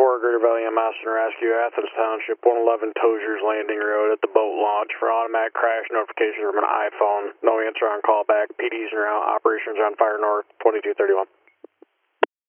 Greater Valley EMS and Rescue, Athens Township, 111 Tozier's Landing Road at the boat launch for automatic crash notification from an iPhone. No answer on callback. PD's en route. Operations on Fire North, 2231.